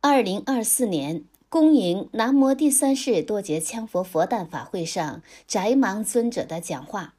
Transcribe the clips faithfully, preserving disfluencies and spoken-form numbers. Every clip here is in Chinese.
二零二四年恭迎南无第三世多杰羌佛佛诞法会上宅芒尊者的讲话。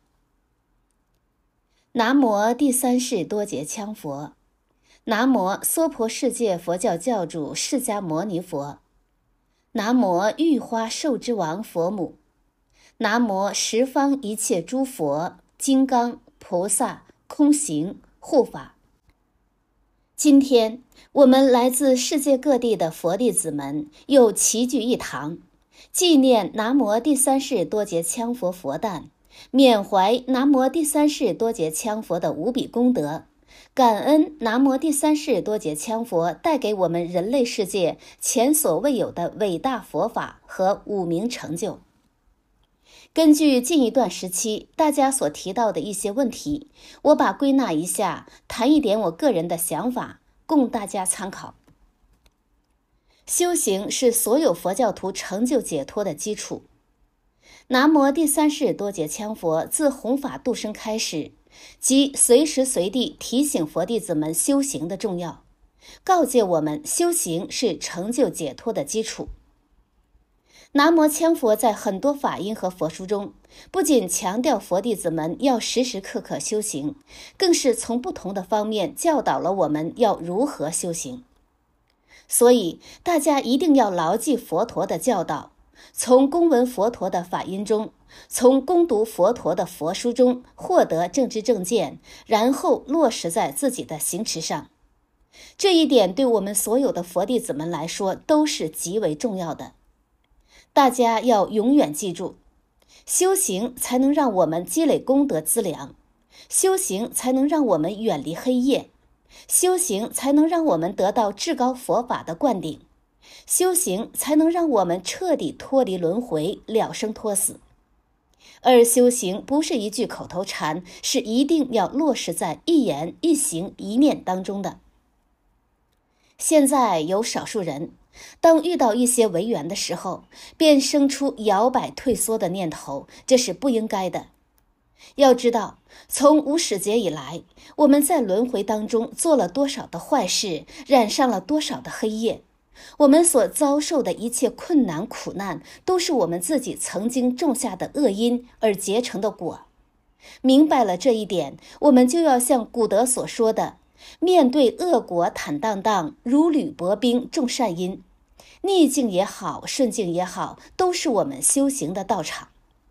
南无第三世多杰羌佛，南无娑婆世界佛教教主释迦牟尼佛，南无玉花寿之王佛母，南无十方一切诸佛、金刚、菩萨、空行、护法。今天我们来自世界各地的佛弟子们又齐聚一堂，纪念南无第三世多杰羌佛佛诞，缅怀南无第三世多杰羌佛的无比功德，感恩南无第三世多杰羌佛带给我们人类世界前所未有的伟大佛法和五明成就。根据近一段时期大家所提到的一些问题，我把归纳一下，谈一点我个人的想法，供大家参考。修行是所有佛教徒成就解脱的基础。南无第三世多杰羌佛自弘法度生开始，即随时随地提醒佛弟子们修行的重要，告诫我们修行是成就解脱的基础。南无羌佛在很多法音和佛书中，不仅强调佛弟子们要时时刻刻修行，更是从不同的方面教导了我们要如何修行。所以大家一定要牢记佛陀的教导，从恭闻佛陀的法音中，从攻读佛陀的佛书中获得正知正见，然后落实在自己的行持上。这一点对我们所有的佛弟子们来说都是极为重要的。大家要永远记住，修行才能让我们积累功德资粮，修行才能让我们远离黑夜，修行才能让我们得到至高佛法的灌顶，修行才能让我们彻底脱离轮回，了生脱死。而修行不是一句口头禅，是一定要落实在一言一行一念当中的。现在有少数人当遇到一些违缘的时候，便生出摇摆退缩的念头，这是不应该的。要知道，从无始劫以来，我们在轮回当中做了多少的坏事，染上了多少的黑夜，我们所遭受的一切困难苦难，都是我们自己曾经种下的恶因而结成的果。明白了这一点，我们就要像古德所说的，面对恶果坦荡荡，如履薄冰种善因。逆境也好，顺境也好，都是我们修行的道场。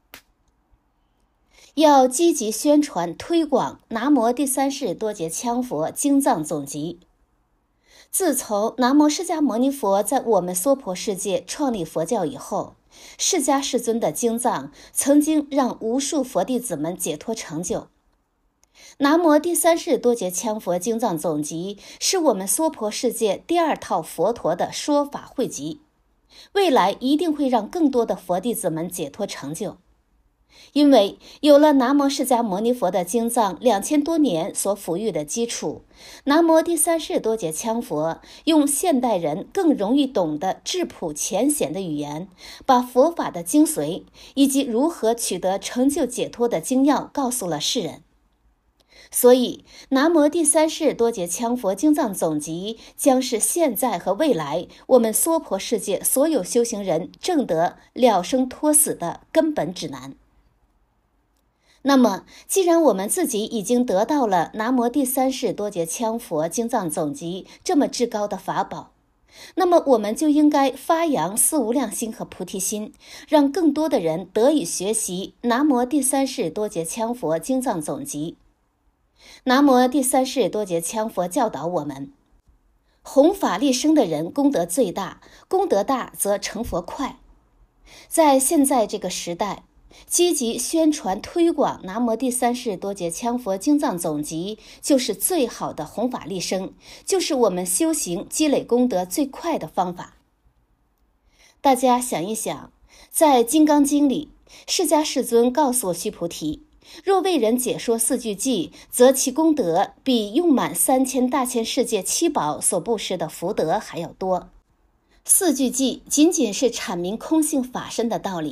要积极宣传推广南无第三世多杰羌佛经藏总集。自从南无释迦牟尼佛在我们娑婆世界创立佛教以后，释迦世尊的经藏曾经让无数佛弟子们解脱成就。南无第三世多杰羌佛经藏总集是我们娑婆世界第二套佛陀的说法汇集，未来一定会让更多的佛弟子们解脱成就。因为有了南无释迦牟尼佛的经藏两千多年所抚育的基础，南无第三世多杰羌佛用现代人更容易懂得质朴浅显的语言，把佛法的精髓以及如何取得成就解脱的精要告诉了世人。所以南无第三世多杰羌佛经藏总集将是现在和未来我们娑婆世界所有修行人证得了生脱死的根本指南。那么既然我们自己已经得到了南无第三世多杰羌佛经藏总集这么至高的法宝，那么我们就应该发扬思无量心和菩提心，让更多的人得以学习南无第三世多杰羌佛经藏总集。南无第三世多杰羌佛教导我们，弘法利生的人功德最大，功德大则成佛快。在现在这个时代，积极宣传推广南无第三世多杰羌佛经藏总集就是最好的弘法利生，就是我们修行积累功德最快的方法。大家想一想，在《金刚经》里，释迦世尊告诉须菩提，若为人解说四句偈，则其功德比用满三千大千世界七宝所布施的福德还要多。四句偈仅仅是阐明空性法身的道理，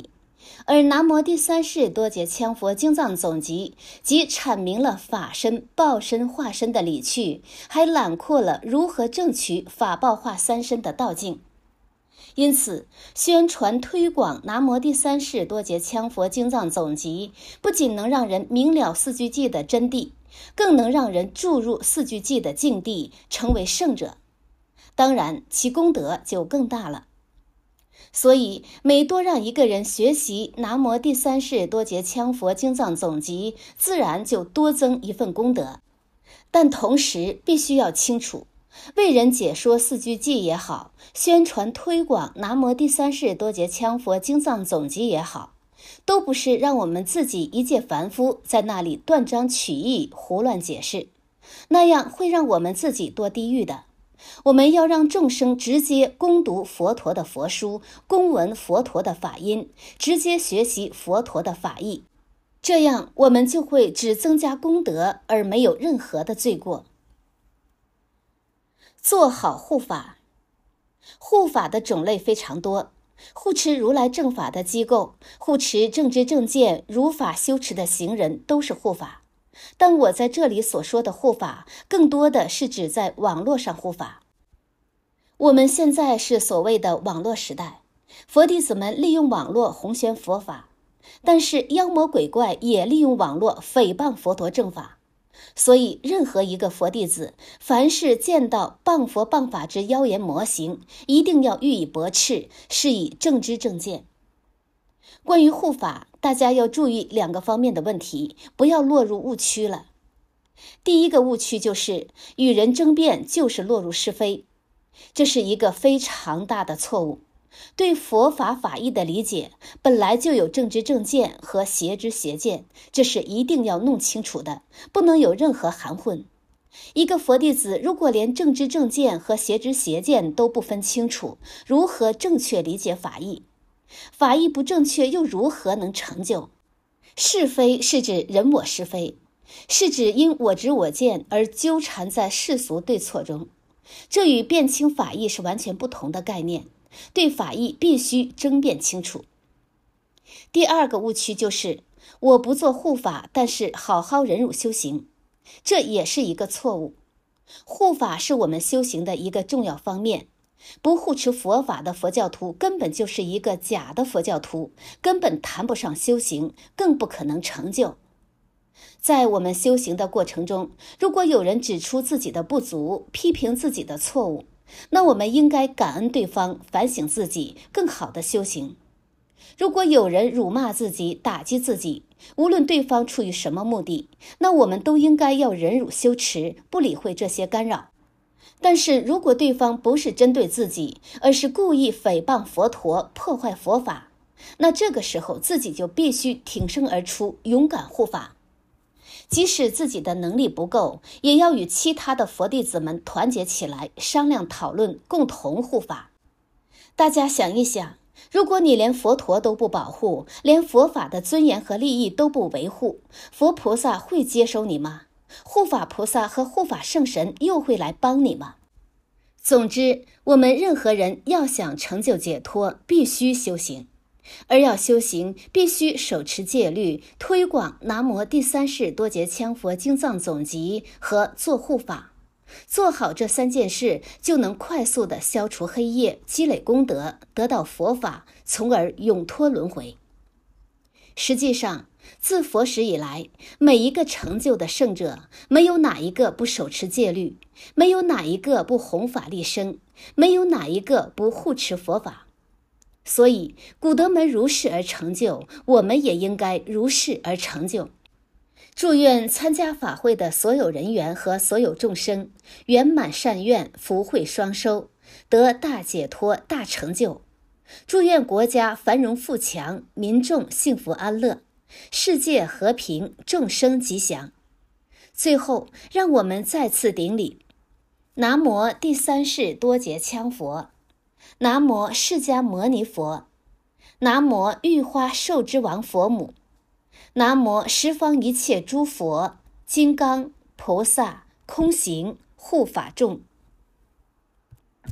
而南无第三世多杰羌佛经藏总集即阐明了法身、报身、化身的理趣，还揽括了如何证取法报化三身的道径。因此，宣传推广南无第三世多杰羌佛经藏总集，不仅能让人明了四句偈的真谛，更能让人注入四句偈的境地，成为圣者。当然，其功德就更大了。所以，每多让一个人学习南无第三世多杰羌佛经藏总集，自然就多增一份功德。但同时必须要清楚，为人解说四句偈也好，宣传推广南无第三世多杰羌佛经藏总集也好，都不是让我们自己一介凡夫在那里断章取义、胡乱解释，那样会让我们自己堕地狱的。我们要让众生直接攻读佛陀的佛书，攻闻佛陀的法音，直接学习佛陀的法义，这样我们就会只增加功德，而没有任何的罪过。做好护法。护法的种类非常多，护持如来正法的机构，护持正知正见如法修持的行人都是护法。但我在这里所说的护法，更多的是指在网络上护法。我们现在是所谓的网络时代，佛弟子们利用网络弘宣佛法，但是妖魔鬼怪也利用网络诽谤佛陀正法。所以任何一个佛弟子，凡是见到谤佛谤法之妖言魔行，一定要予以驳斥，是以正知正见。关于护法，大家要注意两个方面的问题，不要落入误区了。第一个误区就是与人争辩就是落入是非，这是一个非常大的错误。对佛法法义的理解本来就有正知正见和邪知邪见，这是一定要弄清楚的，不能有任何含混。一个佛弟子如果连正知正见和邪知邪见都不分清楚，如何正确理解法义？法义不正确又如何能成就？是非是指人我是非，是指因我执我见而纠缠在世俗对错中，这与辨清法义是完全不同的概念，对法义必须争辩清楚。第二个误区就是我不做护法，但是好好忍辱修行，这也是一个错误。护法是我们修行的一个重要方面，不护持佛法的佛教徒根本就是一个假的佛教徒，根本谈不上修行，更不可能成就。在我们修行的过程中，如果有人指出自己的不足，批评自己的错误，那我们应该感恩对方，反省自己，更好的修行。如果有人辱骂自己，打击自己，无论对方出于什么目的，那我们都应该要忍辱修持，不理会这些干扰。但是如果对方不是针对自己，而是故意诽谤佛陀，破坏佛法，那这个时候自己就必须挺身而出，勇敢护法。即使自己的能力不够，也要与其他的佛弟子们团结起来，商量讨论，共同护法。大家想一想，如果你连佛陀都不保护，连佛法的尊严和利益都不维护，佛菩萨会接收你吗？护法菩萨和护法圣神又会来帮你吗？总之，我们任何人要想成就解脱，必须修行。而要修行，必须手持戒律，推广南无第三世多杰羌佛经藏总集和做护法。做好这三件事，就能快速地消除黑业，积累功德，得到佛法，从而永脱轮回。实际上，自佛时以来，每一个成就的圣者，没有哪一个不手持戒律，没有哪一个不弘法利生，没有哪一个不护持佛法。所以古德门如是而成就，我们也应该如是而成就。祝愿参加法会的所有人员和所有众生圆满善愿，福慧双收，得大解脱大成就。祝愿国家繁荣富强，民众幸福安乐，世界和平，众生吉祥。最后让我们再次顶礼，南无第三世多杰羌佛，南无释迦牟尼佛，南无玉花寿之王佛母，南无十方一切诸佛、金刚、菩萨、空行、护法众。